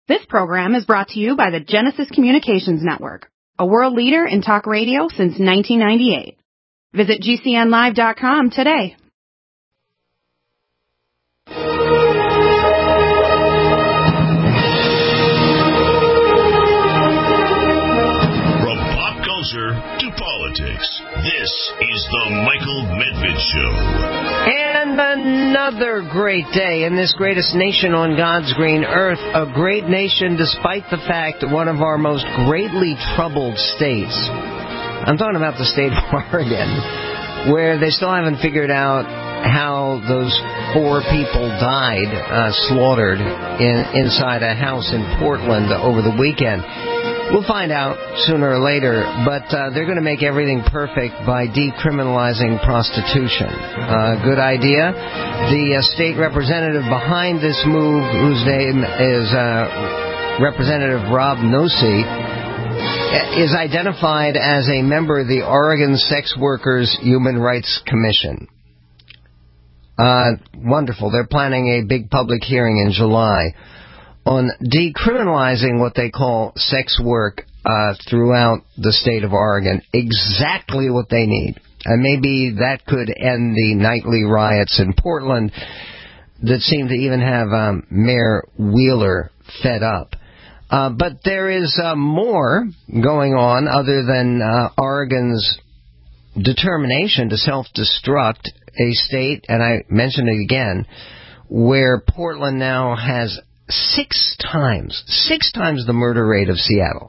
This program is brought to you by the Genesis Communications Network, a world leader in talk radio since 1998. Visit GCNlive.com today. From pop culture to politics, this is the Michael Medved Show. And another great day in this greatest nation on God's green earth, a great nation despite the fact that one of our most greatly troubled states, I'm talking about the state of Oregon, where they still haven't figured out how those 4 people died slaughtered inside a house in Portland over the weekend. We'll find out sooner or later, but they're going to make everything perfect by decriminalizing prostitution. Good idea. The state representative behind this move, whose name is Representative Rob Nosey, is identified as a member of the Oregon Sex Workers Human Rights Commission. Wonderful. They're planning a big public hearing in July on decriminalizing what they call sex work throughout the state of Oregon. Exactly what they need. And maybe that could end the nightly riots in Portland that seem to even have Mayor Wheeler fed up. But there is more going on other than Oregon's determination to self-destruct a state, and I mention it again, where Portland now has 6 times the murder rate of Seattle.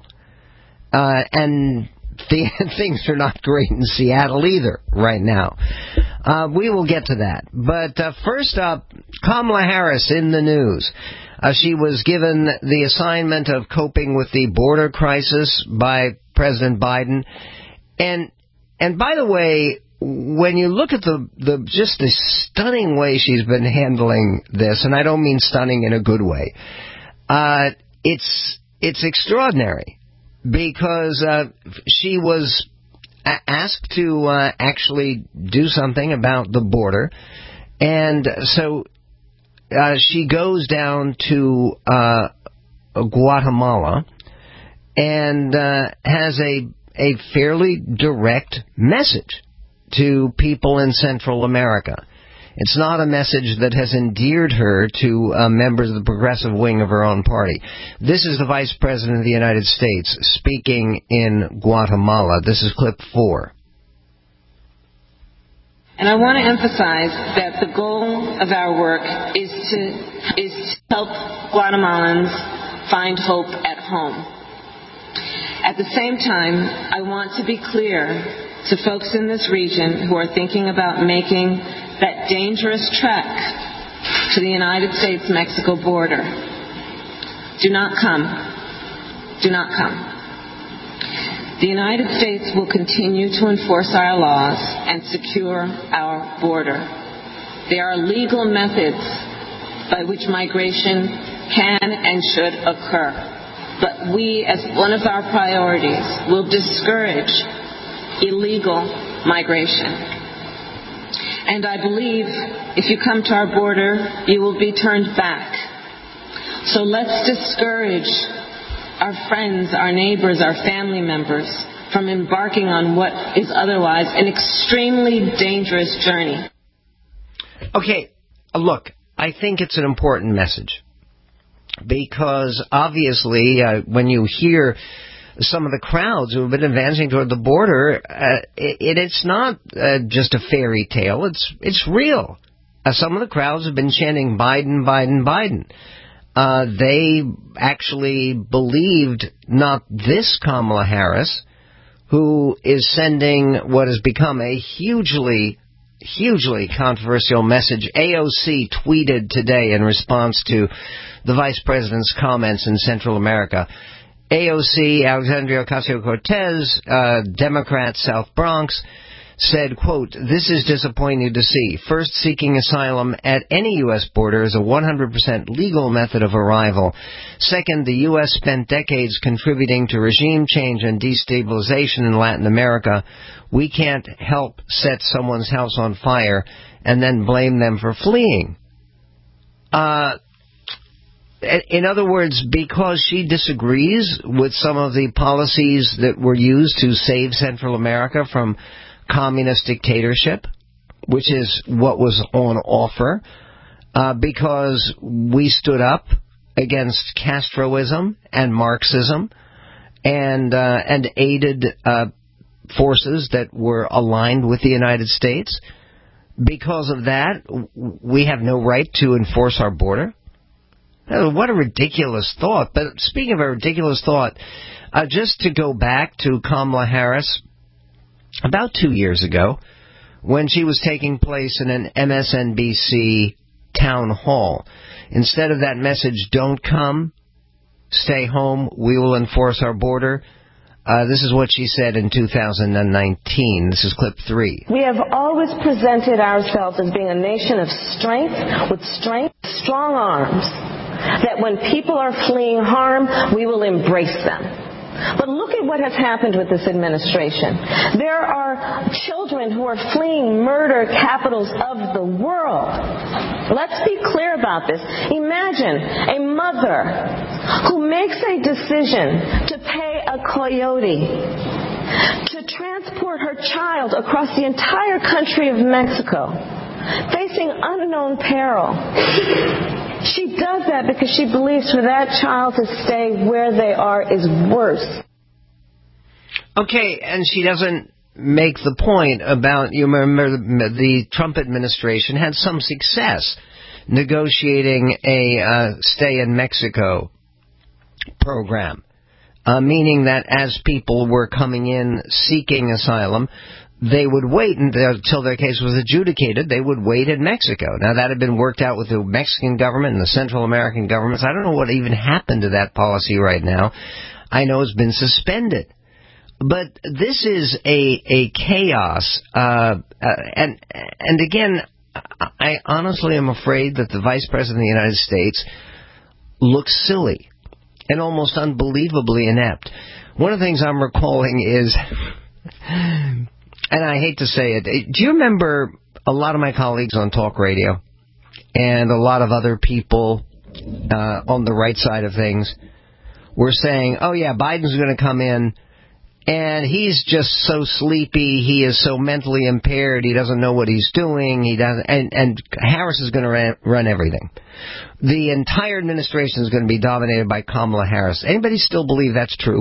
And things are not great in Seattle either right now. We will get to that. But first up, Kamala Harris in the news. She was given the assignment of coping with the border crisis by President Biden. And by the way, when you look at just the stunning way she's been handling this, and I don't mean stunning in a good way, it's extraordinary because she was asked to actually do something about the border, and so she goes down to Guatemala and has a fairly direct message to people in Central America. It's not a message that has endeared her to members of the progressive wing of her own party. This is the Vice President of the United States speaking in Guatemala. This is clip 4. And I want to emphasize that the goal of our work is to help Guatemalans find hope at home. At the same time, I want to be clear to folks in this region who are thinking about making that dangerous trek to the United States-Mexico border. Do not come. Do not come. The United States will continue to enforce our laws and secure our border. There are legal methods by which migration can and should occur. But we, as one of our priorities, will discourage illegal migration. And I believe if you come to our border, you will be turned back. So let's discourage our friends, our neighbors, our family members from embarking on what is otherwise an extremely dangerous journey. Okay, look, I think it's an important message because obviously when you hear some of the crowds who have been advancing toward the border, it's not just a fairy tale. It's real. Some of the crowds have been chanting Biden, Biden, Biden. They actually believed not this Kamala Harris, who is sending what has become a hugely controversial message. AOC tweeted today in response to the Vice President's comments in Central America. AOC, Alexandria Ocasio-Cortez, Democrat, South Bronx, said, quote, "This is disappointing to see. First, seeking asylum at any U.S. border is a 100% legal method of arrival. Second, the U.S. spent decades contributing to regime change and destabilization in Latin America. We can't help set someone's house on fire and then blame them for fleeing." in other words, because she disagrees with some of the policies that were used to save Central America from communist dictatorship, which is what was on offer, because we stood up against Castroism and Marxism and aided forces that were aligned with the United States. Because of that, we have no right to enforce our border. What a ridiculous thought. But speaking of a ridiculous thought, just to go back to Kamala Harris, about 2 years ago, when she was taking place in an MSNBC town hall, instead of that message, don't come, stay home, we will enforce our border, this is what she said in 2019. This is clip 3. We have always presented ourselves as being a nation of strength, with strong arms, that when people are fleeing harm, we will embrace them. But look at what has happened with this administration. There are children who are fleeing murder capitals of the world. Let's be clear about this. Imagine a mother who makes a decision to pay a coyote to transport her child across the entire country of Mexico, facing unknown peril. She does that because she believes for that child to stay where they are is worse. Okay, and she doesn't make the point about, you remember the Trump administration had some success negotiating a stay in Mexico program, meaning that as people were coming in seeking asylum, they would wait until their case was adjudicated. They would wait in Mexico. Now, that had been worked out with the Mexican government and the Central American governments. I don't know what even happened to that policy right now. I know it's been suspended. But this is a chaos. And again, I honestly am afraid that the Vice President of the United States looks silly and almost unbelievably inept. One of the things I'm recalling is... And I hate to say it, do you remember a lot of my colleagues on talk radio and a lot of other people on the right side of things were saying, oh yeah, Biden's going to come in and he's just so sleepy, he is so mentally impaired, he doesn't know what he's doing, and Harris is going to run everything. The entire administration is going to be dominated by Kamala Harris. Anybody still believe that's true?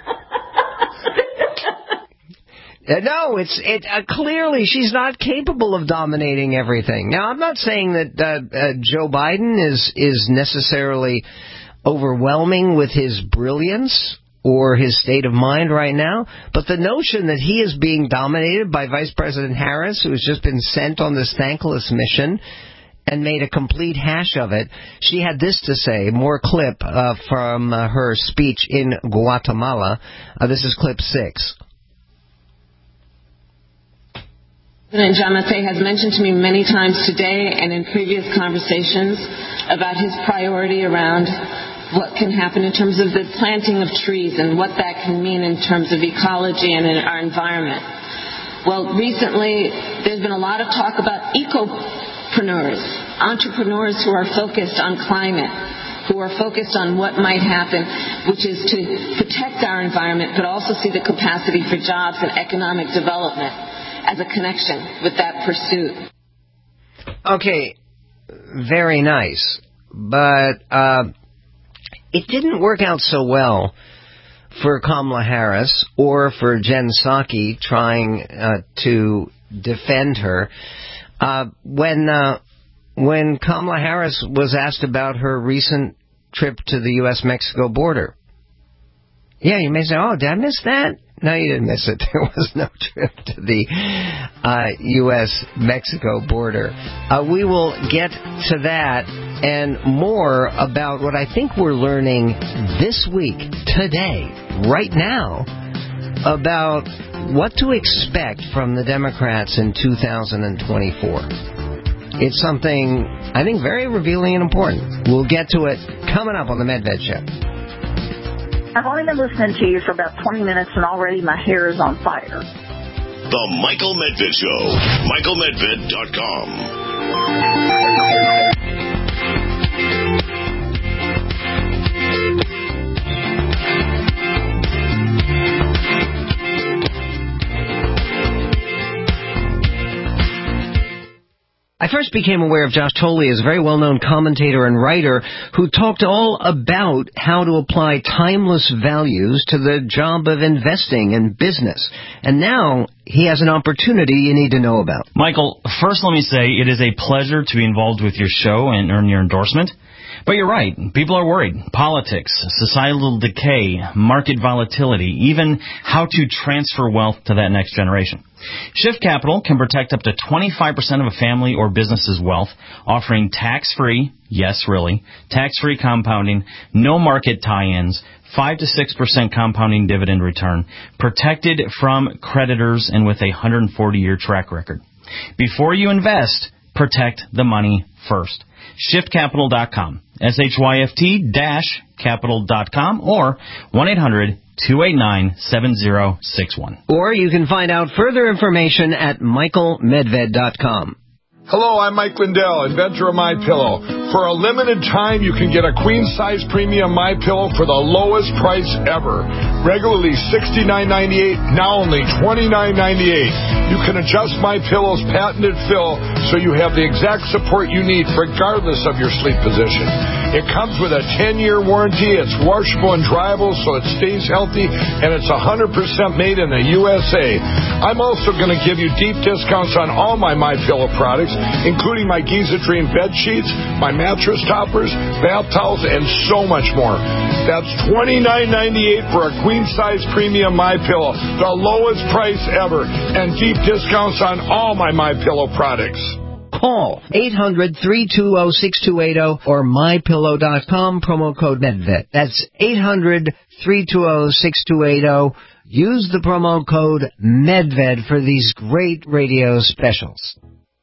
No, clearly she's not capable of dominating everything. Now, I'm not saying that Joe Biden is necessarily overwhelming with his brilliance or his state of mind right now, but the notion that he is being dominated by Vice President Harris, who has just been sent on this thankless mission and made a complete hash of it. She had this to say, more clip from her speech in Guatemala. This is clip 6. President Giammattei has mentioned to me many times today and in previous conversations about his priority around what can happen in terms of the planting of trees and what that can mean in terms of ecology and in our environment. Well, recently there's been a lot of talk about ecopreneurs, entrepreneurs who are focused on climate, who are focused on what might happen, which is to protect our environment, but also see the capacity for jobs and economic development as a connection with that pursuit. Okay, very nice. But it didn't work out so well for Kamala Harris or for Jen Psaki trying to defend her. When Kamala Harris was asked about her recent trip to the U.S.-Mexico border. Yeah, you may say, oh, did I miss that? No, you didn't miss it. There was no trip to the U.S.-Mexico border. We will get to that and more about what I think we're learning this week, today, right now, about what to expect from the Democrats in 2024. It's something, I think, very revealing and important. We'll get to it coming up on the Medved Show. I've only been listening to you for about 20 minutes, and already my hair is on fire. The Michael Medved Show. MichaelMedved.com. first became aware of Josh Tolley as a very well-known commentator and writer who talked all about how to apply timeless values to the job of investing in business. And now he has an opportunity you need to know about. Michael, first let me say it is a pleasure to be involved with your show and earn your endorsement. But you're right. People are worried. Politics, societal decay, market volatility, even how to transfer wealth to that next generation. Shift Capital can protect up to 25% of a family or business's wealth, offering tax-free, yes, really, tax-free compounding, no market tie-ins, 5 to 6% compounding dividend return, protected from creditors, and with a 140-year track record. Before you invest, protect the money first. ShiftCapital.com, SHYFT-capital.com, or 1-800-289-7061. Or you can find out further information at michaelmedved.com. Hello, I'm Mike Lindell, inventor of MyPillow. For a limited time, you can get a queen-size premium MyPillow for the lowest price ever. Regularly $69.98, now only $29.98. You can adjust MyPillow's patented fill so you have the exact support you need regardless of your sleep position. It comes with a 10-year warranty. It's washable and dryable so it stays healthy, and it's 100% made in the USA. I'm also going to give you deep discounts on all my MyPillow products, including my Giza Dream bed sheets, my mattress toppers, bath towels, and so much more. That's $29.98 for a queen-size premium MyPillow, the lowest price ever, and deep discounts on all my MyPillow products. Call 800-320-6280 or MyPillow.com, promo code MedVet. That's 800-320-6280. Use the promo code MedVed for these great radio specials.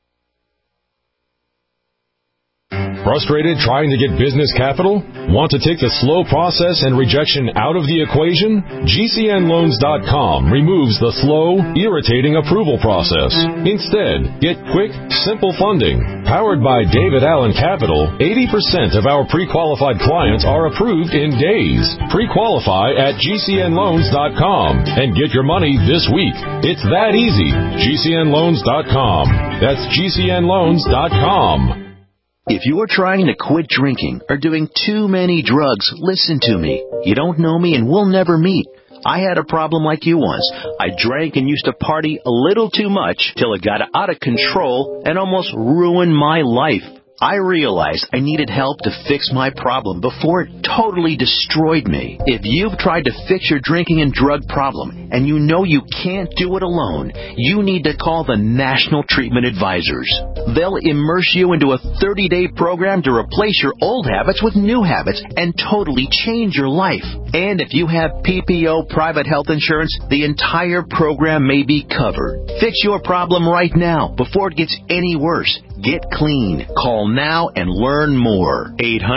Frustrated trying to get business capital? Want to take the slow process and rejection out of the equation? GCNloans.com removes the slow, irritating approval process. Instead, get quick, simple funding. Powered by David Allen Capital, 80% of our pre-qualified clients are approved in days. Pre-qualify at GCNloans.com and get your money this week. It's that easy. GCNloans.com. That's GCNloans.com. If you are trying to quit drinking or doing too many drugs, listen to me. You don't know me and we'll never meet. I had a problem like you once. I drank and used to party a little too much till it got out of control and almost ruined my life. I realized I needed help to fix my problem before it totally destroyed me. If you've tried to fix your drinking and drug problem and you know you can't do it alone, you need to call the National Treatment Advisors. They'll immerse you into a 30-day program to replace your old habits with new habits and totally change your life. And if you have PPO private health insurance, the entire program may be covered. Fix your problem right now before it gets any worse. Get clean. Call now and learn more.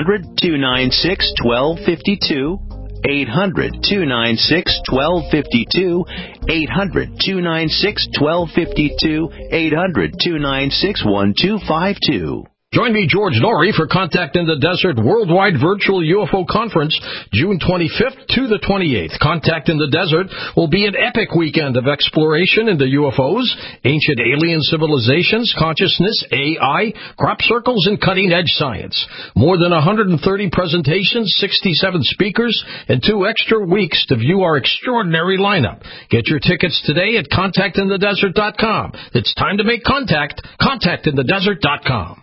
800-296-1252. 800-296-1252. 800-296-1252. 800-296-1252. Join me, George Norrie, for Contact in the Desert Worldwide Virtual UFO Conference, June 25th to the 28th. Contact in the Desert will be an epic weekend of exploration into UFOs, ancient alien civilizations, consciousness, AI, crop circles, and cutting-edge science. More than 130 presentations, 67 speakers, and 2 extra weeks to view our extraordinary lineup. Get your tickets today at contactinthedesert.com. It's time to make contact. Contactinthedesert.com.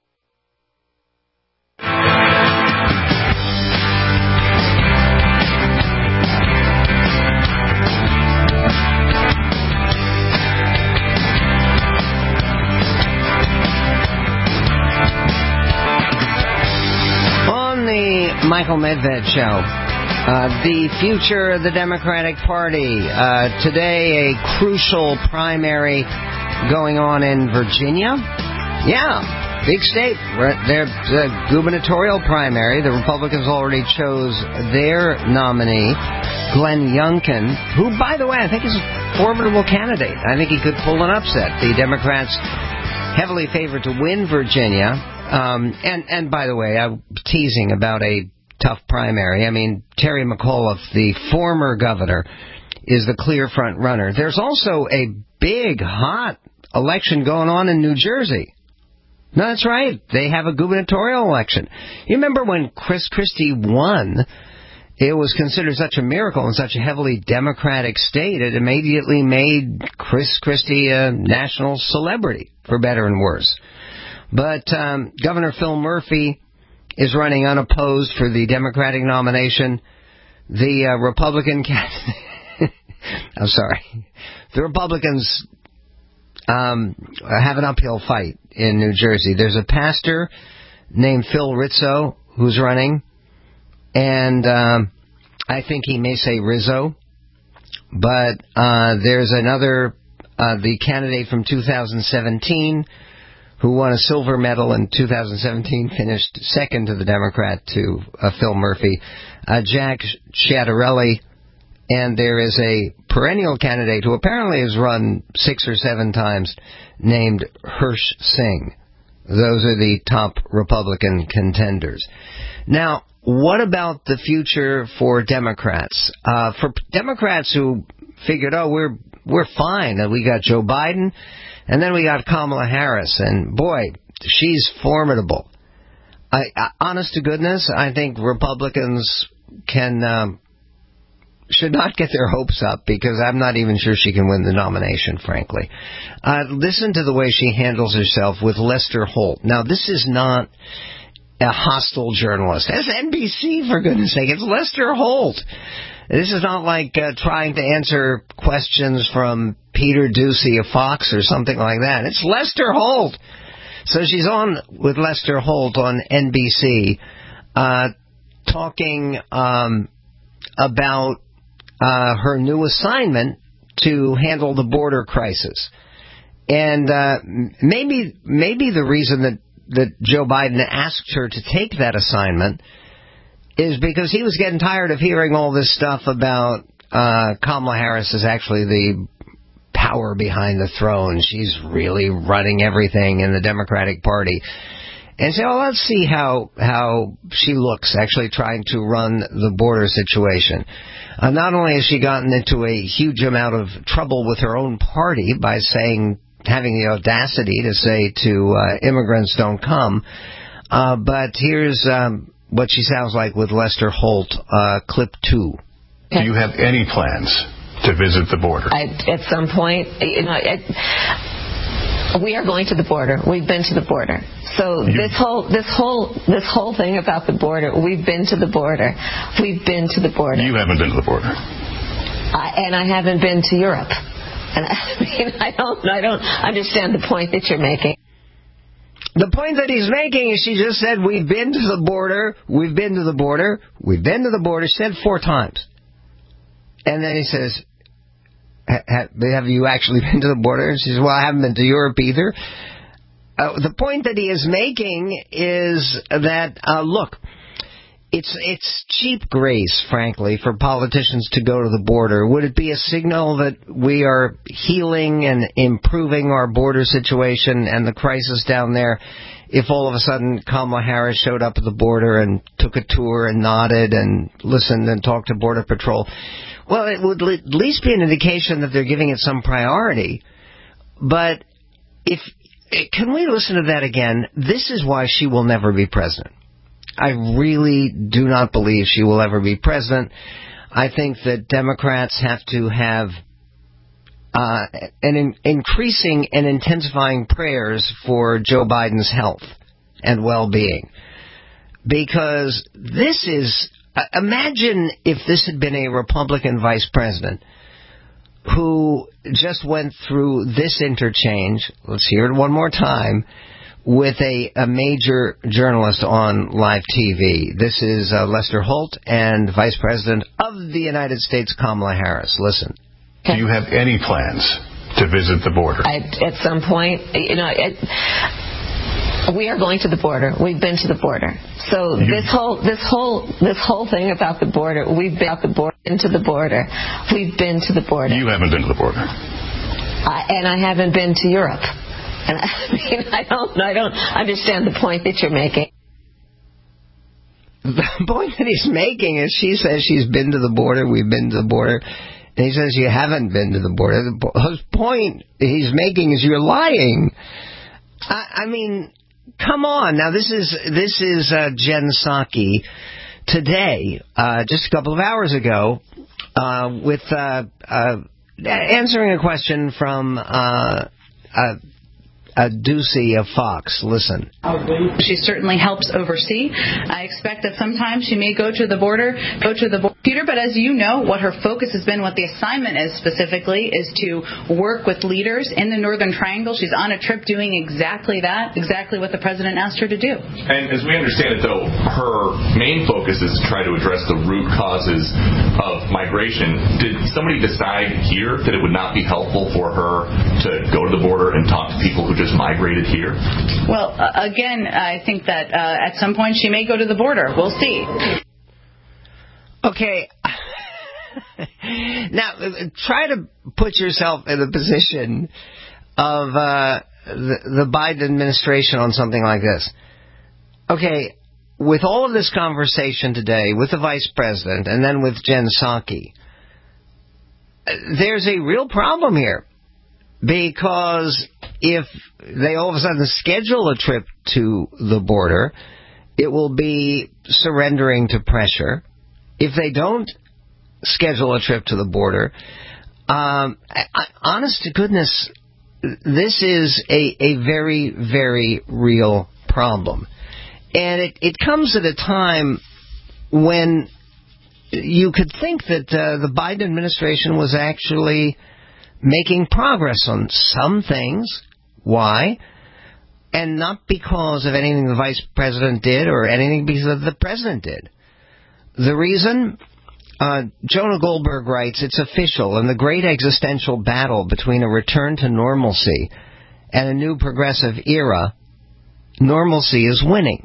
On the Michael Medved Show, the future of the Democratic Party. Today, a crucial primary going on in Virginia. Yeah. Big state. Their gubernatorial primary. The Republicans already chose their nominee, Glenn Youngkin, who, by the way, I think is a formidable candidate. I think he could pull an upset. The Democrats heavily favored to win Virginia. And by the way, I'm teasing about a tough primary. I mean, Terry McAuliffe, the former governor, is the clear front runner. There's also a big, hot election going on in New Jersey. No, that's right. They have a gubernatorial election. You remember when Chris Christie won, it was considered such a miracle in such a heavily Democratic state, it immediately made Chris Christie a national celebrity, for better and worse. But Governor Phil Murphy is running unopposed for the Democratic nomination. The Republican candidate... I'm sorry. The Republicans have an uphill fight in New Jersey. There's a pastor named Phil Rizzo who's running, and I think he may say Rizzo, but there's another, the candidate from 2017 who won a silver medal in 2017, finished second to the Democrat, to Phil Murphy, Jack Ciattarelli. And there is a perennial candidate who apparently has run 6 or 7 times, named Hirsch Singh. Those are the top Republican contenders. Now, what about the future for Democrats? For Democrats who figured, we're fine, and we got Joe Biden, and then we got Kamala Harris, and boy, she's formidable. Honest to goodness, I think Republicans should not get their hopes up, because I'm not even sure she can win the nomination, frankly. Listen to the way she handles herself with Lester Holt. Now, this is not a hostile journalist. It's NBC, for goodness sake. It's Lester Holt. This is not like trying to answer questions from Peter Ducey of Fox or something like that. It's Lester Holt. So she's on with Lester Holt on NBC, talking about her new assignment to handle the border crisis. And maybe the reason that Joe Biden asked her to take that assignment is because he was getting tired of hearing all this stuff about Kamala Harris is actually the power behind the throne. She's really running everything in the Democratic Party. And so let's see how she looks actually trying to run the border situation. Not only has she gotten into a huge amount of trouble with her own party by having the audacity to say to immigrants don't come, but here's what she sounds like with Lester Holt, clip 2. Do you have any plans to visit the border? At some point, we are going to the border. We've been to the border. So this whole thing about the border, we've been to the border. We've been to the border. You haven't been to the border. And I haven't been to Europe. And I don't understand the point that you're making. The point that he's making is she just said, we've been to the border, we've been to the border, we've been to the border. She said 4 times. And then he says, have you actually been to the border? And she says, well, I haven't been to Europe either. The point that he is making is that, look, it's cheap grace, frankly, for politicians to go to the border. Would it be a signal that we are healing and improving our border situation and the crisis down there if all of a sudden Kamala Harris showed up at the border and took a tour and nodded and listened and talked to Border Patrol? Well, it would at least be an indication that they're giving it some priority. But can we listen to that again? This is why she will never be president. I really do not believe she will ever be president. I think that Democrats have to have an increasing and intensifying prayers for Joe Biden's health and well-being. Because this is... imagine if this had been a Republican vice president who just went through this interchange, let's hear it one more time, with a major journalist on live TV. This is Lester Holt and Vice President of the United States, Kamala Harris. Listen. Do you have any plans to visit the border? At some point, we are going to the border. We've been to the border. So this whole thing about the border, we've been to the border. We've been to the border. You haven't been to the border. And I haven't been to Europe. And I don't understand the point that you're making. The point that he's making is she says she's been to the border, we've been to the border, and he says you haven't been to the border. The point he's making is you're lying. I mean, come on. Now, this is Jen Psaki today, just a couple of hours ago, with answering a question from Ducey of Fox. Listen. She certainly helps oversee. I expect that sometimes she may go to the border, Peter, but as you know, what her focus has been, what the assignment is specifically, is to work with leaders in the Northern Triangle. She's on a trip doing exactly that, exactly what the president asked her to do. And as we understand it, though, her main focus is to try to address the root causes of migration. Did somebody decide here that it would not be helpful for her to go to the border and talk to people who just migrated here? Well, again, I think that at some point she may go to the border. We'll see. Okay. Now, try to put yourself in the position of the Biden administration on something like this. Okay, with all of this conversation today with the vice president and then with Jen Psaki, there's a real problem here. Because if they all of a sudden schedule a trip to the border, it will be surrendering to pressure. If they don't schedule a trip to the border, honest to goodness, this is a very, very real problem. And it comes at a time when you could think that the Biden administration was actually making progress on some things. Why? And not because of anything the vice president did or anything because the president did. The reason? Jonah Goldberg writes, it's official. In the great existential battle between a return to normalcy and a new progressive era, normalcy is winning.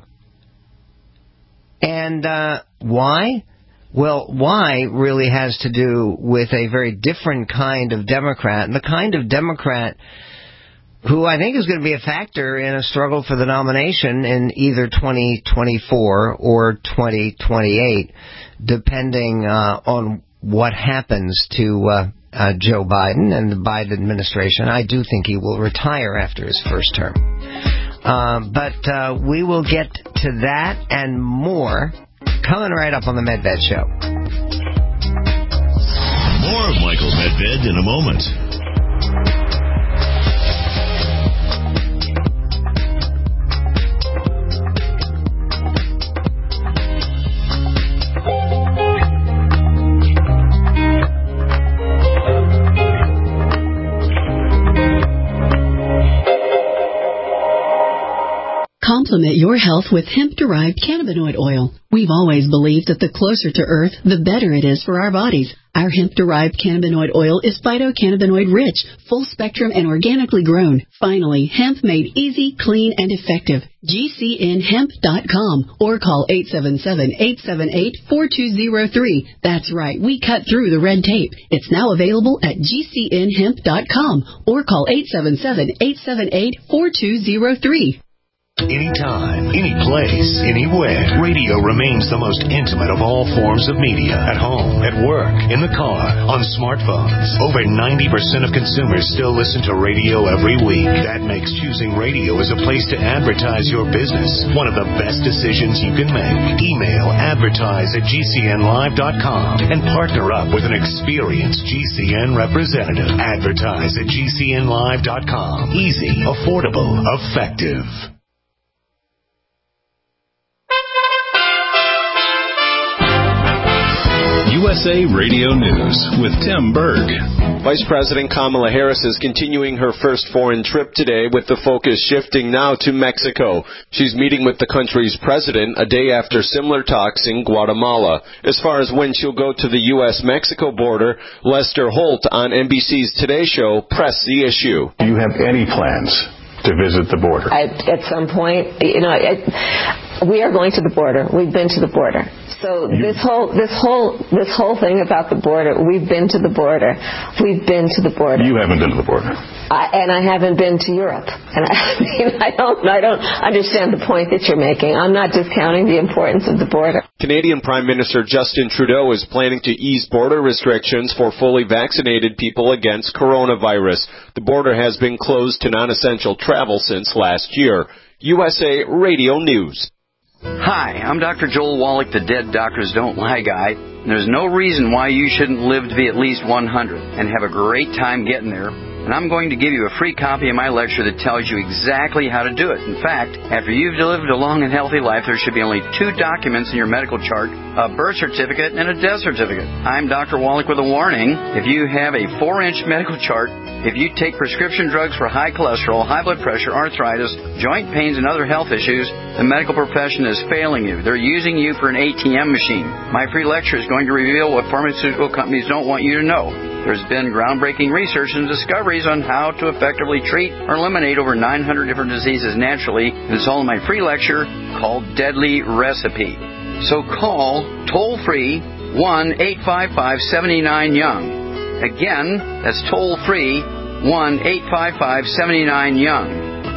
And why? Well, why really has to do with a very different kind of Democrat, and the kind of Democrat who I think is going to be a factor in a struggle for the nomination in either 2024 or 2028, depending on what happens to Joe Biden and the Biden administration. I do think he will retire after his first term. But we will get to that and more coming right up on the Medved Show. More of Michael Medved in a moment. Complement your health with hemp-derived cannabinoid oil. We've always believed that the closer to Earth, the better it is for our bodies. Our hemp-derived cannabinoid oil is phytocannabinoid-rich, full-spectrum, and organically grown. Finally, hemp made easy, clean, and effective. GCNhemp.com or call 877-878-4203. That's right, we cut through the red tape. It's now available at GCNhemp.com or call 877-878-4203. Anytime, any place, anywhere. Radio remains the most intimate of all forms of media. At home, at work, in the car, on smartphones. Over 90% of consumers still listen to radio every week. That makes choosing radio as a place to advertise your business one of the best decisions you can make. Email advertise@gcnlive.com and partner up with an experienced GCN representative. Advertise at gcnlive.com. Easy, affordable, effective. USA Radio News with Tim Berg. Vice President Kamala Harris is continuing her first foreign trip today, with the focus shifting now to Mexico. She's meeting with the country's president a day after similar talks in Guatemala. As far as when she'll go to the U.S.-Mexico border, Lester Holt on NBC's Today Show pressed the issue. Do you have any plans to visit the border? At some point, we are going to the border. We've been to the border. So this whole thing about the border, we've been to the border. We've been to the border. You haven't been to the border. And I haven't been to Europe. And I don't understand the point that you're making. I'm not discounting the importance of the border. Canadian Prime Minister Justin Trudeau is planning to ease border restrictions for fully vaccinated people against coronavirus. The border has been closed to non-essential travel since last year. USA Radio News. Hi, I'm Dr. Joel Wallach, the Dead Doctors Don't Lie guy. And there's no reason why you shouldn't live to be at least 100 and have a great time getting there. And I'm going to give you a free copy of my lecture that tells you exactly how to do it. In fact, after you've lived a long and healthy life, there should be only 2 documents in your medical chart, a birth certificate and a death certificate. I'm Dr. Wallach with a warning. If you have a 4-inch medical chart, if you take prescription drugs for high cholesterol, high blood pressure, arthritis, joint pains, and other health issues, the medical profession is failing you. They're using you for an ATM machine. My free lecture is going to reveal what pharmaceutical companies don't want you to know. There's been groundbreaking research and discoveries on how to effectively treat or eliminate over 900 different diseases naturally. And it's all in my free lecture called Deadly Recipe. So call toll-free 1-855-79-YOUNG. Again, that's toll-free 1-855-79-YOUNG.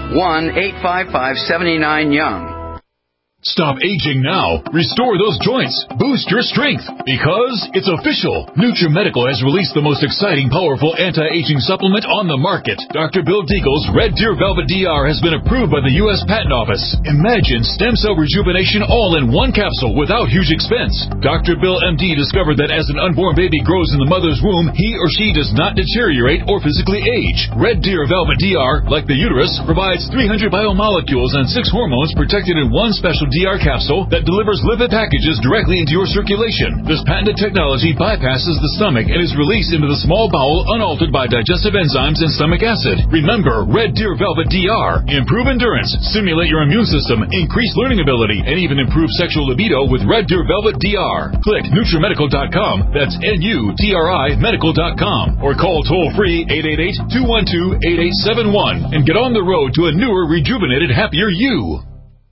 1-855-79-YOUNG. Stop aging now. Restore those joints. Boost your strength. Because it's official. NutriMedical has released the most exciting, powerful anti-aging supplement on the market. Dr. Bill Deagle's Red Deer Velvet DR has been approved by the U.S. Patent Office. Imagine stem cell rejuvenation all in one capsule without huge expense. Dr. Bill MD discovered that as an unborn baby grows in the mother's womb, he or she does not deteriorate or physically age. Red Deer Velvet DR, like the uterus, provides 300 biomolecules and 6 hormones protected in one special DR capsule that delivers lipid packages directly into your circulation. This patented technology bypasses the stomach and is released into the small bowel unaltered by digestive enzymes and stomach acid. Remember, Red Deer Velvet DR. Improve endurance, stimulate your immune system, increase learning ability, and even improve sexual libido with Red Deer Velvet DR. Click NutriMedical.com, that's NUTRI Medical.com, or call toll-free 888-212-8871 and get on the road to a newer, rejuvenated, happier you.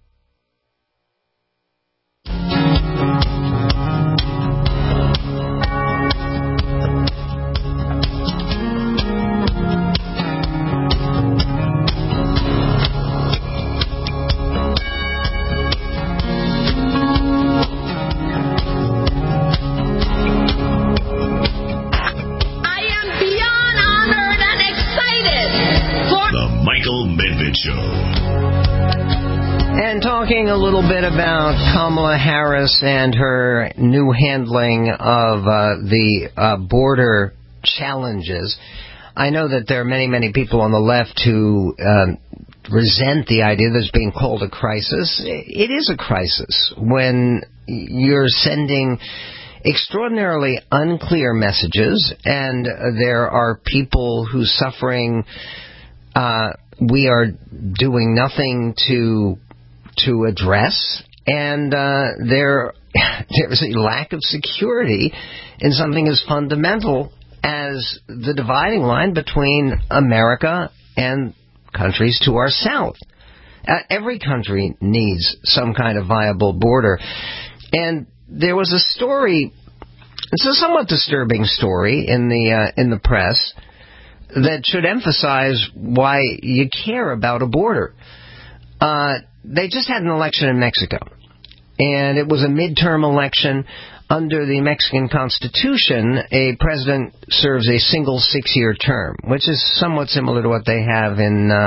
Talking a little bit about Kamala Harris and her new handling of the border challenges. I know that there are many people on the left who resent the idea that it's being called a crisis. It is a crisis when you're sending extraordinarily unclear messages and there are people whose suffering we are doing nothing to address, and there's a lack of security in something as fundamental as the dividing line between America and countries to our south. Every country needs some kind of viable border. And there was a story, it's a somewhat disturbing story in the press that should emphasize why you care about a border. They just had an election in Mexico, and it was a midterm election. Under the Mexican Constitution, a president serves a single 6-year term, which is somewhat similar to what they have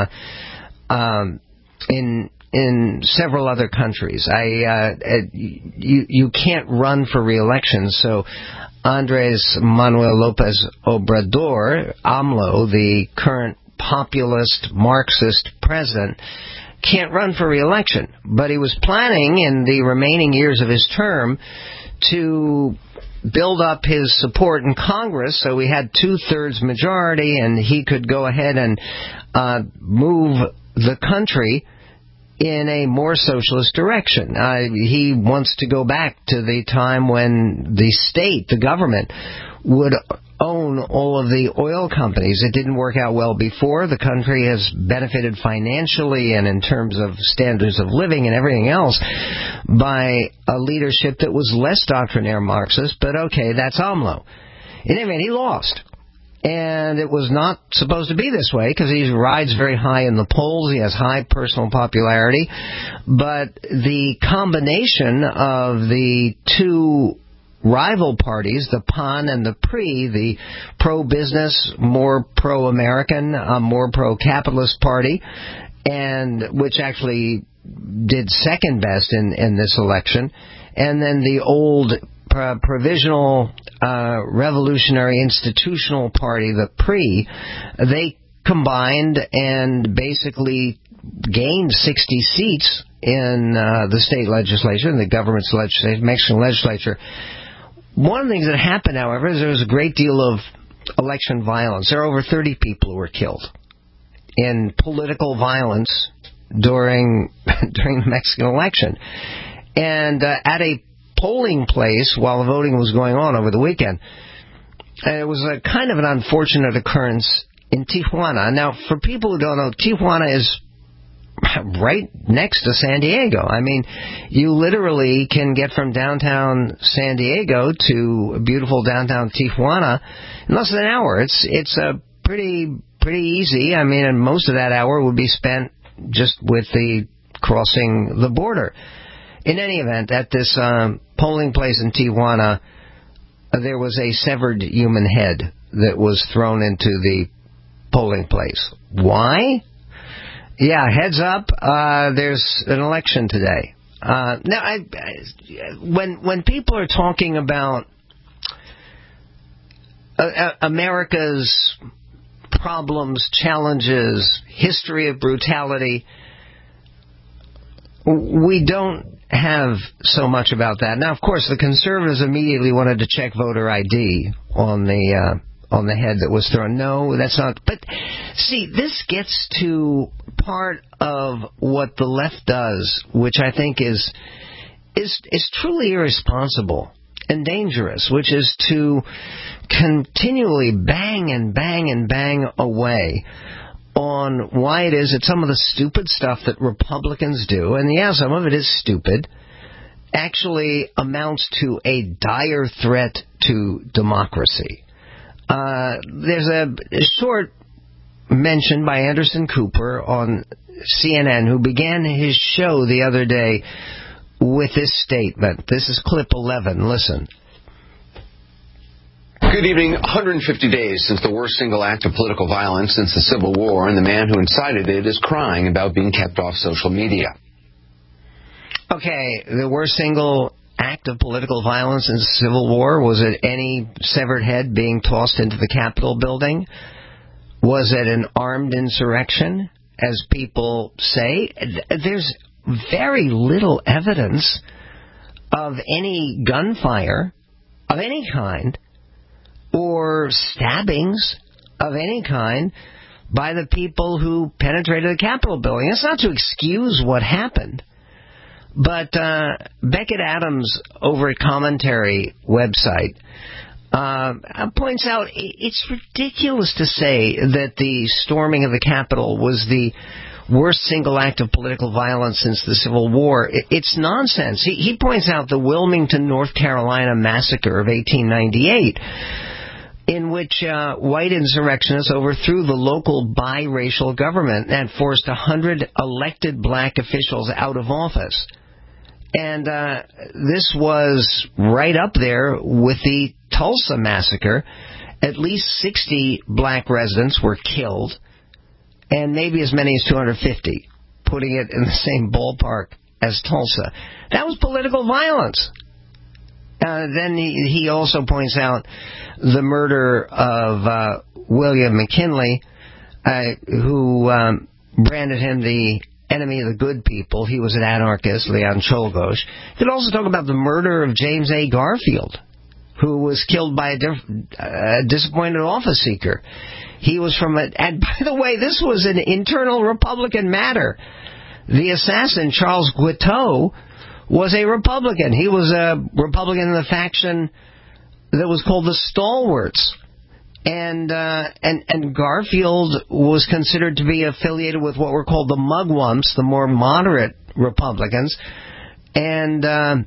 in several other countries. You can't run for re-election, so Andres Manuel Lopez Obrador, AMLO, the current populist Marxist president, can't run for re-election, but he was planning in the remaining years of his term to build up his support in Congress so he had 2/3 majority and he could go ahead and move the country in a more socialist direction. He wants to go back to the time when the state, the government, would own all of the oil companies. It didn't work out well before. The country has benefited financially and in terms of standards of living and everything else by a leadership that was less doctrinaire Marxist, but okay, that's AMLO. In any event, he lost. And it was not supposed to be this way because he rides very high in the polls. He has high personal popularity. But the combination of the two rival parties, the PAN and the PRI, the pro-business, more pro-American, more pro-capitalist party, and which actually did second best in this election, and then the old Provisional Revolutionary Institutional Party, the PRI, they combined and basically gained 60 seats in the state legislature, in the government's legislature, Mexican legislature. One of the things that happened, however, is there was a great deal of election violence. There are over 30 people who were killed in political violence during the Mexican election. And at a polling place while the voting was going on over the weekend, it was a kind of an unfortunate occurrence in Tijuana. Now, for people who don't know, Tijuana is right next to San Diego. I mean, you literally can get from downtown San Diego to beautiful downtown Tijuana in less than an hour. It's a pretty easy. I mean, and most of that hour would be spent just with the crossing the border. In any event, at this polling place in Tijuana, there was a severed human head that was thrown into the polling place. Why? Yeah, heads up, there's an election today. Now, when people are talking about America's problems, challenges, history of brutality, we don't have so much about that. Now, of course, the conservatives immediately wanted to check voter ID on the head that was thrown. No, that's not. But see, this gets to part of what the left does, which I think is truly irresponsible and dangerous, which is to continually bang and bang and bang away on why it is that some of the stupid stuff that Republicans do, and yeah, some of it is stupid, actually amounts to a dire threat to democracy. There's a short mention by Anderson Cooper on CNN, who began his show the other day with this statement. This is clip 11. Listen. Good evening. 150 days since the worst single act of political violence since the Civil War, and the man who incited it is crying about being kept off social media. Okay, the worst single act of political violence in the Civil War? Was it any severed head being tossed into the Capitol building? Was it an armed insurrection, as people say? There's very little evidence of any gunfire of any kind or stabbings of any kind by the people who penetrated the Capitol building. That's not to excuse what happened. But Beckett Adams over at Commentary website points out it's ridiculous to say that the storming of the Capitol was the worst single act of political violence since the Civil War. It's nonsense. He points out the Wilmington, North Carolina massacre of 1898, in which white insurrectionists overthrew the local biracial government and forced 100 elected black officials out of office. And this was right up there with the Tulsa massacre. At least 60 black residents were killed, and maybe as many as 250, putting it in the same ballpark as Tulsa. That was political violence. Then he also points out the murder of William McKinley, who branded him the enemy of the good people. He was an anarchist, Leon Czolgosz. He could also talk about the murder of James A. Garfield, who was killed by a disappointed office seeker. He was from and by the way, this was an internal Republican matter. The assassin, Charles Guiteau, was a Republican. He was a Republican in the faction that was called the Stalwarts. And Garfield was considered to be affiliated with what were called the Mugwumps, the more moderate Republicans. And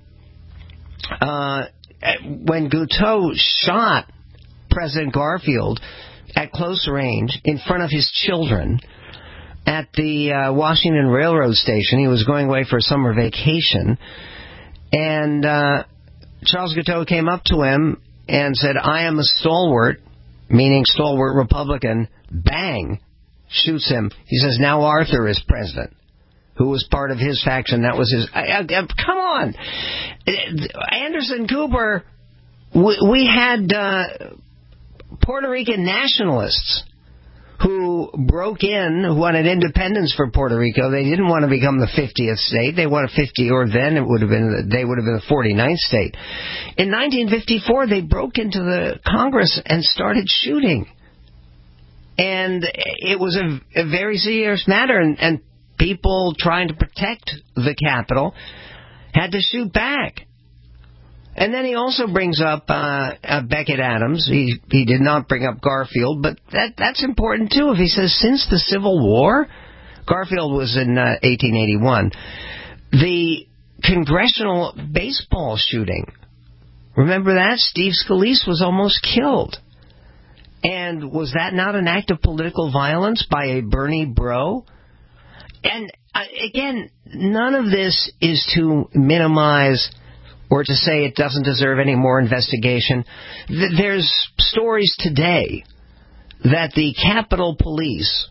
when Guiteau shot President Garfield at close range in front of his children at the Washington Railroad Station, he was going away for a summer vacation, and Charles Guiteau came up to him and said, "I am a stalwart," meaning stalwart Republican. Bang! shoots him. He says, now Arthur is president. Who was part of his faction. That was his... come on! Anderson Cooper, we had Puerto Rican nationalists who broke in, who wanted independence for Puerto Rico. They didn't want to become the 50th state. They wanted 50, or then they would have been the 49th state. In 1954, they broke into the Congress and started shooting. And it was a very serious matter, and people trying to protect the Capitol had to shoot back. And then he also brings up Beckett Adams. He did not bring up Garfield, but that's important too. If he says since the Civil War, Garfield was in 1881, the congressional baseball shooting. Remember that? Steve Scalise was almost killed. And was that not an act of political violence by a Bernie bro? And again, none of this is to minimize or to say it doesn't deserve any more investigation. There's stories today that the Capitol Police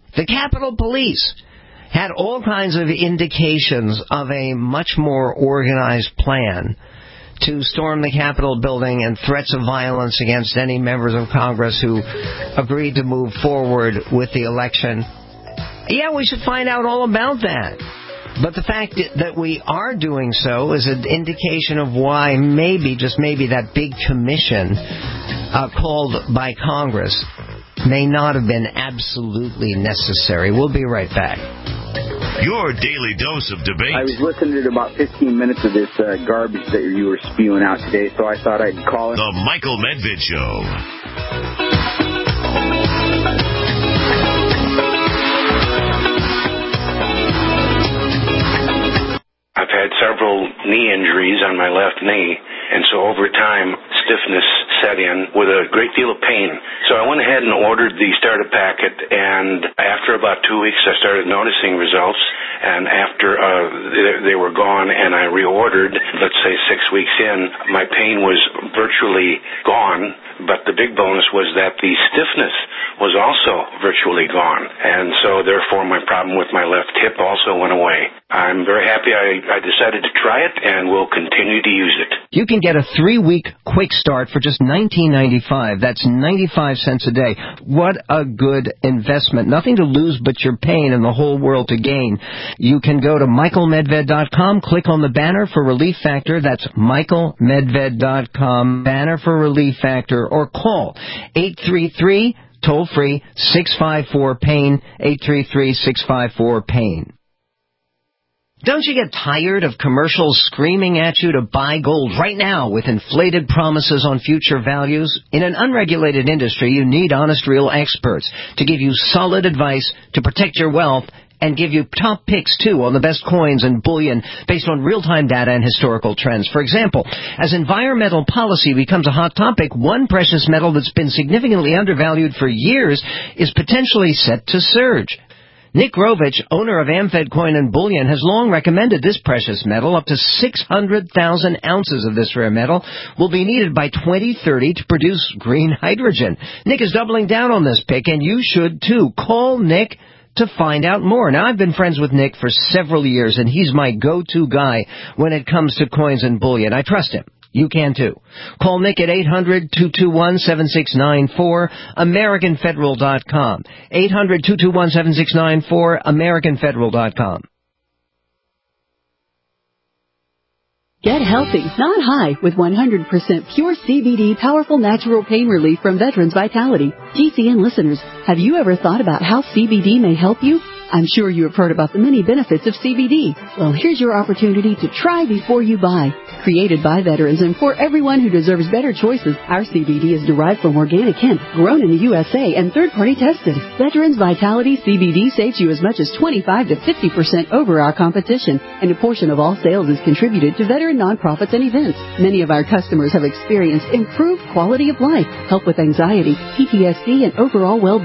had all kinds of indications of a much more organized plan to storm the Capitol building and threats of violence against any members of Congress who agreed to move forward with the election. Yeah, we should find out all about that. But the fact that we are doing so is an indication of why maybe, just maybe, that big commission called by Congress may not have been absolutely necessary. We'll be right back. Your daily dose of debate. I was listening to about 15 minutes of this garbage that you were spewing out today, so I thought I'd call it. The Michael Medved Show. I've had several knee injuries on my left knee, and so over time, stiffness set in with a great deal of pain. So I went ahead and ordered the starter packet, and after about 2 weeks, I started noticing results, and after they were gone and I reordered, let's say 6 weeks in, my pain was virtually gone, but the big bonus was that the stiffness was also virtually gone, and so therefore my problem with my left hip also went away. I'm very happy I decided to try it, and will continue to use it. You can get a 3-week quick start for just $19.95. That's 95 cents a day. What a good investment. Nothing to lose but your pain and the whole world to gain. You can go to michaelmedved.com, click on the banner for Relief Factor. That's michaelmedved.com, banner for Relief Factor, or call 833 toll-free 654-PAIN, 833-654-PAIN. Don't you get tired of commercials screaming at you to buy gold right now with inflated promises on future values? In an unregulated industry, you need honest, real experts to give you solid advice to protect your wealth and give you top picks, too, on the best coins and bullion based on real-time data and historical trends. For example, as environmental policy becomes a hot topic, one precious metal that's been significantly undervalued for years is potentially set to surge. Nick Rovich, owner of Amfed Coin and Bullion, has long recommended this precious metal. Up to 600,000 ounces of this rare metal will be needed by 2030 to produce green hydrogen. Nick is doubling down on this pick, and you should too. Call Nick to find out more. Now, I've been friends with Nick for several years, and he's my go-to guy when it comes to coins and bullion. I trust him. You can too. Call Nick at 800-221-7694, AmericanFederal.com. 800-221-7694, AmericanFederal.com. Get healthy, not high, with 100% pure CBD powerful natural pain relief from Veterans Vitality. GCN listeners, have you ever thought about how CBD may help you? I'm sure you have heard about the many benefits of CBD. Well, here's your opportunity to try before you buy. Created by veterans and for everyone who deserves better choices, our CBD is derived from organic hemp, grown in the USA, and third-party tested. Veterans Vitality CBD saves you as much as 25 to 50% over our competition, and a portion of all sales is contributed to veteran nonprofits and events. Many of our customers have experienced improved quality of life, help with anxiety, PTSD, and overall well-being.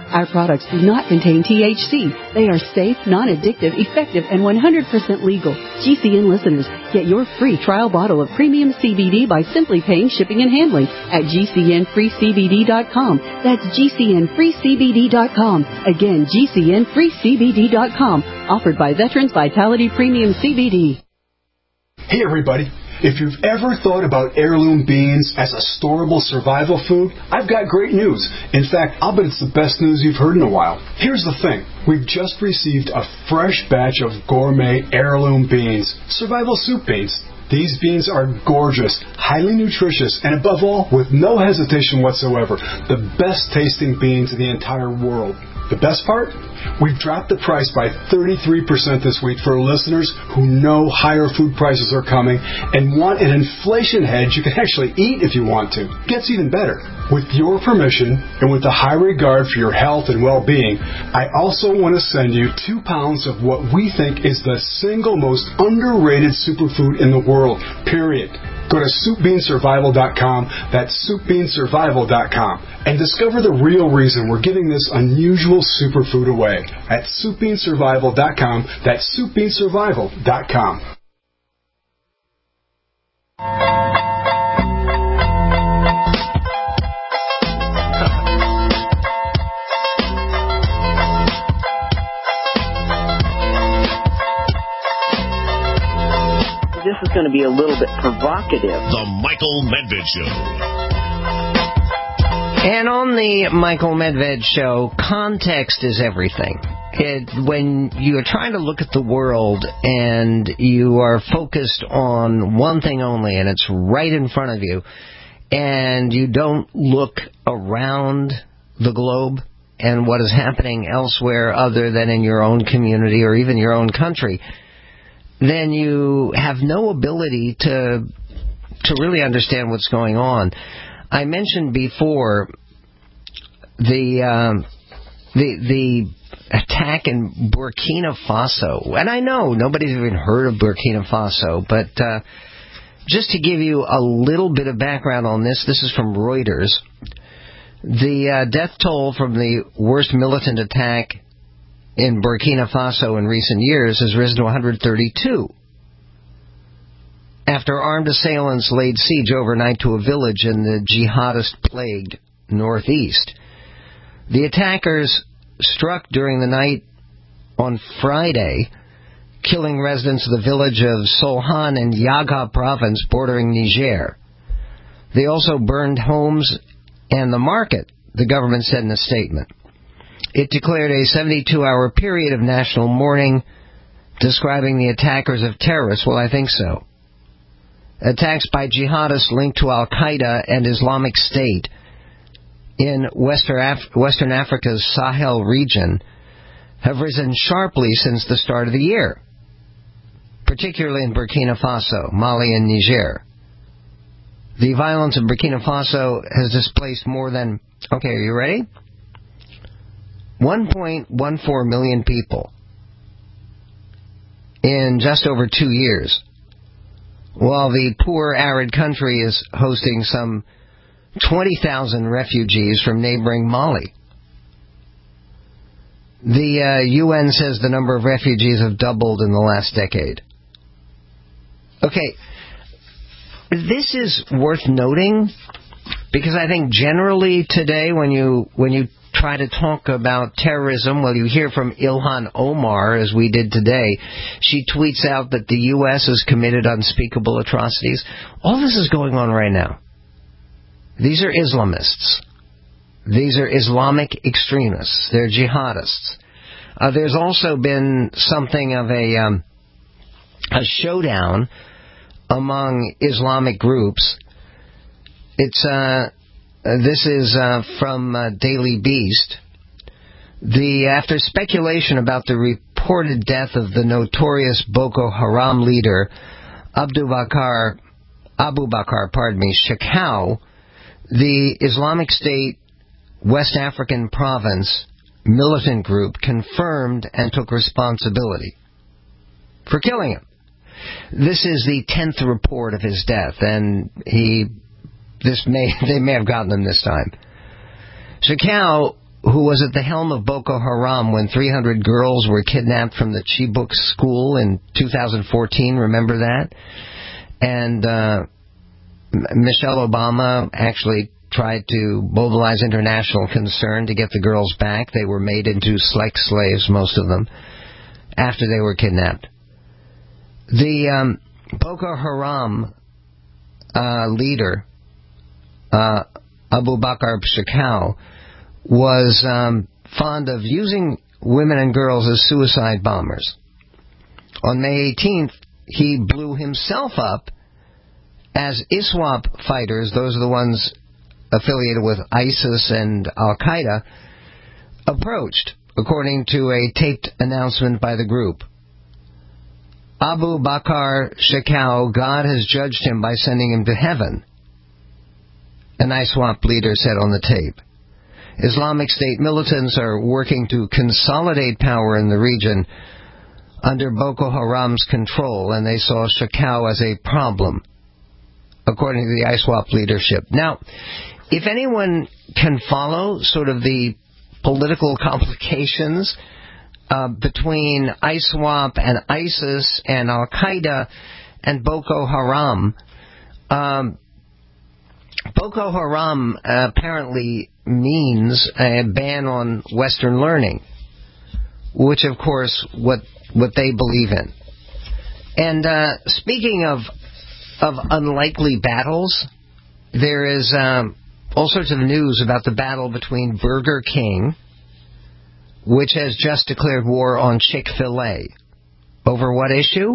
Our products do not contain THC. They are safe, non-addictive, effective, and 100% legal. GCN listeners, get your free trial bottle of premium CBD by simply paying shipping and handling at GCNFreeCBD.com. That's GCNFreeCBD.com. Again, GCNFreeCBD.com. Offered by Veterans Vitality Premium CBD. Hey everybody. If you've ever thought about heirloom beans as a storable survival food, I've got great news. In fact, I'll bet it's the best news you've heard in a while. Here's the thing. We've just received a fresh batch of gourmet heirloom beans, survival soup beans. These beans are gorgeous, highly nutritious, and above all, with no hesitation whatsoever, the best tasting beans in the entire world. The best part? We've dropped the price by 33% this week for listeners who know higher food prices are coming and want an inflation hedge you can actually eat if you want to. Gets even better. With your permission and with a high regard for your health and well-being, I also want to send you 2 pounds of what we think is the single most underrated superfood in the world, period. Go to SoupBeanSurvival.com, that's SoupBeanSurvival.com, and discover the real reason we're giving this unusual superfood away at SoupBeanSurvival.com, that's SoupBeanSurvival.com. This is going to be a little bit provocative. The Michael Medved Show. And on the Michael Medved Show, context is everything. When you are trying to look at the world and you are focused on one thing only and it's right in front of you, and you don't look around the globe and what is happening elsewhere other than in your own community or even your own country, then you have no ability to really understand what's going on. I mentioned before the attack in Burkina Faso, and I know nobody's even heard of Burkina Faso, but just to give you a little bit of background on this is from Reuters. The death toll from the worst militant attack in Burkina Faso in recent years has risen to 132 after armed assailants laid siege overnight to a village in the jihadist-plagued northeast. The attackers struck during the night on Friday, killing residents of the village of Solhan in Yaga province bordering Niger. They also burned homes and the market, the government said in a statement. It declared a 72-hour period of national mourning, describing the attackers of terrorists. Well, I think so. Attacks by jihadists linked to Al-Qaeda and Islamic State in Western Africa's Sahel region have risen sharply since the start of the year, particularly in Burkina Faso, Mali, and Niger. The violence in Burkina Faso has displaced more than, okay, are you ready? 1.14 million people in just over 2 years, while the poor, arid country is hosting some 20,000 refugees from neighboring Mali. The UN says the number of refugees have doubled in the last decade. Okay, this is worth noting because I think generally today when you try to talk about terrorism, well, you hear from Ilhan Omar, as we did today. She tweets out that the U.S. has committed unspeakable atrocities. All this is going on right now. These are Islamists. These are Islamic extremists. They're jihadists. There's also been something of a showdown among Islamic groups. This is from Daily Beast. After speculation about the reported death of the notorious Boko Haram leader Abu Bakr Shekau, the Islamic State West African province militant group confirmed and took responsibility for killing him. This is the 10th report of his death, and they may have gotten him this time. Shekau who was at the helm of Boko Haram when 300 girls were kidnapped from the Chibok school in 2014. Remember that? And Michelle Obama actually tried to mobilize international concern to get the girls back. They were made into sex slaves, most of them, after they were kidnapped. The Boko Haram leader, Abu Bakr Shekau, was fond of using women and girls as suicide bombers. On May 18th, he blew himself up as ISWAP fighters, those are the ones affiliated with ISIS and Al-Qaeda, approached, according to a taped announcement by the group. Abu Bakr Shekau, God has judged him by sending him to heaven, an ISWAP leader said on the tape. Islamic State militants are working to consolidate power in the region under Boko Haram's control, and they saw Shekau as a problem, according to the ISWAP leadership. Now, if anyone can follow sort of the political complications between ISWAP and ISIS and Al-Qaeda and Boko Haram, Boko Haram apparently means a ban on Western learning, which, of course, what they believe in. And speaking of unlikely battles, there is all sorts of news about the battle between Burger King, which has just declared war on Chick-fil-A. Over what issue?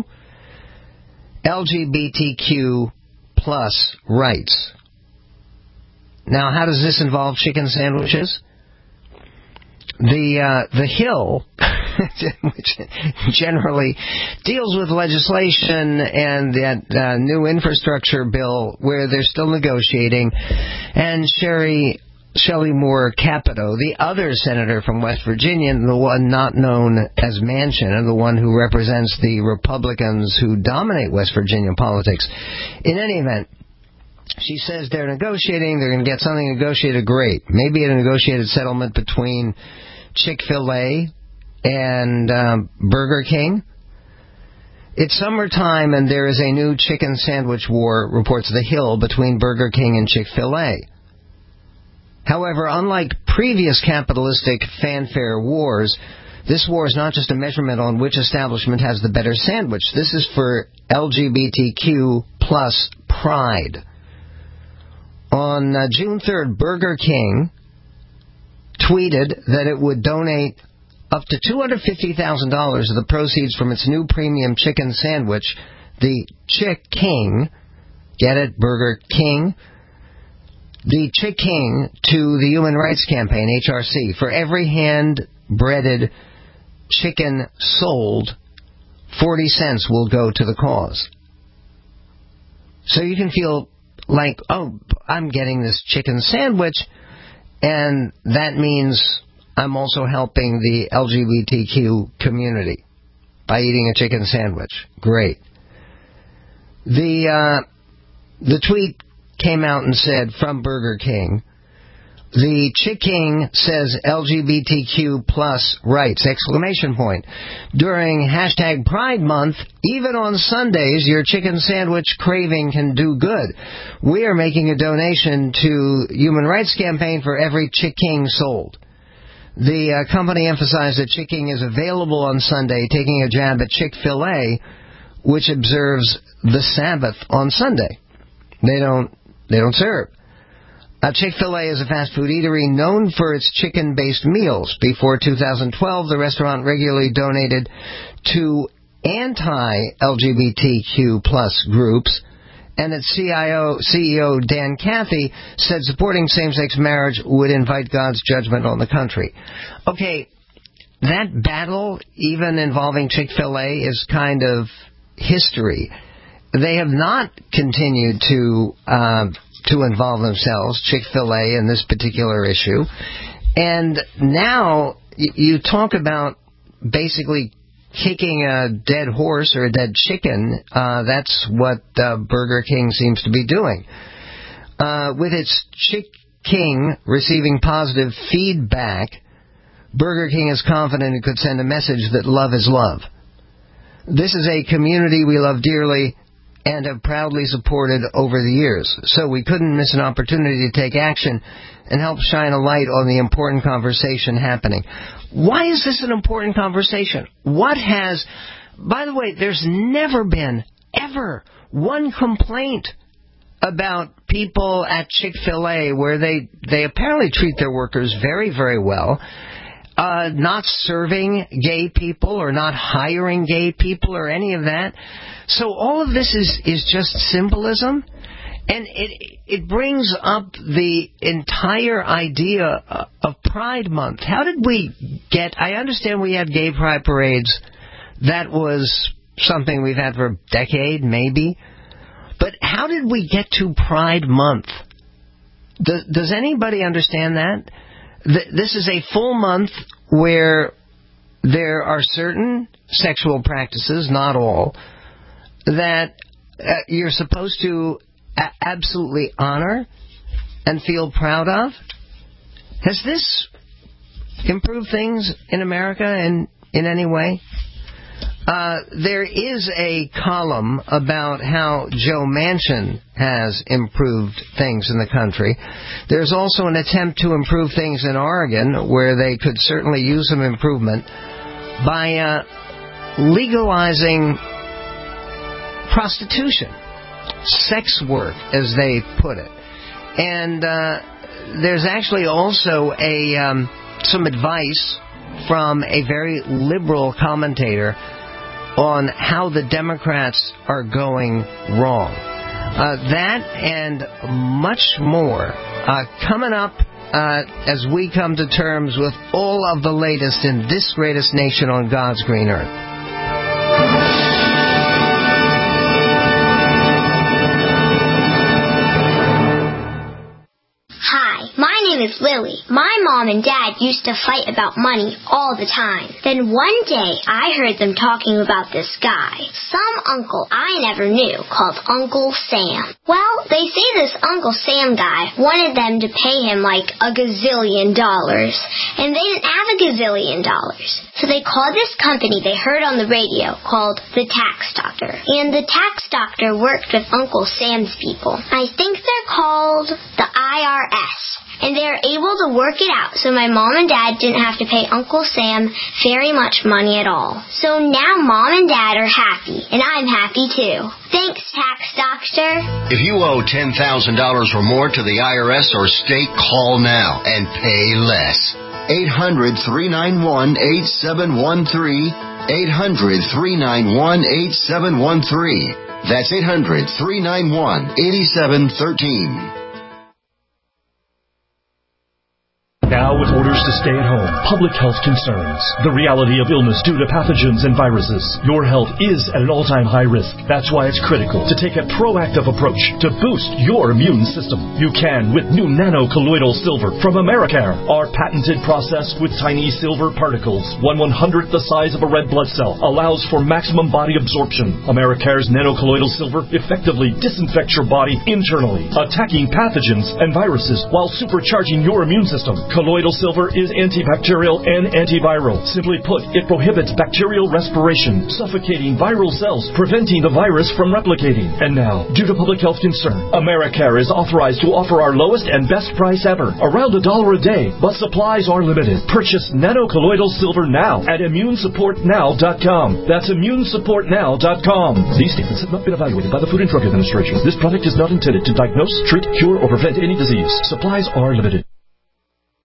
LGBTQ plus rights. Now, how does this involve chicken sandwiches? The Hill, which generally deals with legislation and that new infrastructure bill where they're still negotiating, and Shelley Moore Capito, the other senator from West Virginia, the one not known as Manchin, and the one who represents the Republicans who dominate West Virginia politics. In any event, she says they're negotiating, they're going to get something negotiated great. Maybe a negotiated settlement between Chick-fil-A and Burger King. It's summertime and there is a new chicken sandwich war, reports The Hill, between Burger King and Chick-fil-A. However, unlike previous capitalistic fanfare wars, this war is not just a measurement on which establishment has the better sandwich. This is for LGBTQ plus pride. On June 3rd, Burger King tweeted that it would donate up to $250,000 of the proceeds from its new premium chicken sandwich, the Chick King, get it, Burger King, the Chick King, to the Human Rights Campaign, HRC. For every hand-breaded chicken sold, 40 cents will go to the cause. So you can feel like, oh, I'm getting this chicken sandwich, and that means I'm also helping the LGBTQ community by eating a chicken sandwich. Great. The tweet came out and said, from Burger King, the Chick King says LGBTQ plus rights, exclamation point. During hashtag Pride Month, even on Sundays, your chicken sandwich craving can do good. We are making a donation to Human Rights Campaign for every Chick King sold. The company emphasized that Chick King is available on Sunday, taking a jab at Chick-fil-A, which observes the Sabbath on Sunday. They don't serve. Chick-fil-A is a fast food eatery known for its chicken-based meals. Before 2012, the restaurant regularly donated to anti-LGBTQ plus groups, and its CEO Dan Cathy said supporting same-sex marriage would invite God's judgment on the country. Okay, that battle, even involving Chick-fil-A, is kind of history. They have not continued to involve themselves, Chick-fil-A, in this particular issue. And now you talk about basically kicking a dead horse or a dead chicken. That's what Burger King seems to be doing. With its Chick King receiving positive feedback, Burger King is confident it could send a message that love is love. This is a community we love dearly and have proudly supported over the years, so we couldn't miss an opportunity to take action and help shine a light on the important conversation happening. Why is this an important conversation? By the way, there's never been, ever, one complaint about people at Chick-fil-A where they apparently treat their workers very, very well, not serving gay people or not hiring gay people or any of that. So all of this is just symbolism, and it brings up the entire idea of Pride Month. How did we get... I understand we had gay pride parades. That was something we've had for a decade, maybe. But how did we get to Pride Month? Does anybody understand that? This is a full month where there are certain sexual practices, not all, that you're supposed to absolutely honor and feel proud of. Has this improved things in America in any way? There is a column about how Joe Manchin has improved things in the country. There's also an attempt to improve things in Oregon, where they could certainly use some improvement by legalizing prostitution, sex work, as they put it. And there's actually also some advice from a very liberal commentator on how the Democrats are going wrong. That and much more coming up as we come to terms with all of the latest in this greatest nation on God's green earth. My name is Lily. My mom and dad used to fight about money all the time. Then one day, I heard them talking about this guy, some uncle I never knew, called Uncle Sam. Well, they say this Uncle Sam guy wanted them to pay him like $1 gazillion, and they didn't have $1 gazillion. So they called this company they heard on the radio called the Tax Doctor. And the Tax Doctor worked with Uncle Sam's people. I think they're called the IRS. And they were able to work it out so my mom and dad didn't have to pay Uncle Sam very much money at all. So now mom and dad are happy, and I'm happy too. Thanks, Tax Doctor. If you owe $10,000 or more to the IRS or state, call now and pay less. 800-391-8713. 800-391-8713. That's 800-391-8713. Now with orders to stay at home, public health concerns, the reality of illness due to pathogens and viruses, your health is at an all-time high risk. That's why it's critical to take a proactive approach to boost your immune system. You can with new nano-colloidal silver from Americare. Our patented process with tiny silver particles, 1/100th the size of a red blood cell, allows for maximum body absorption. Americare's nano-colloidal silver effectively disinfects your body internally, attacking pathogens and viruses while supercharging your immune system. Colloidal silver is antibacterial and antiviral. Simply put, it prohibits bacterial respiration, suffocating viral cells, preventing the virus from replicating. And now, due to public health concern, Americare is authorized to offer our lowest and best price ever, around $1 a day, but supplies are limited. Purchase nano-colloidal silver now at ImmuneSupportNow.com. That's ImmuneSupportNow.com. These statements have not been evaluated by the Food and Drug Administration. This product is not intended to diagnose, treat, cure, or prevent any disease. Supplies are limited.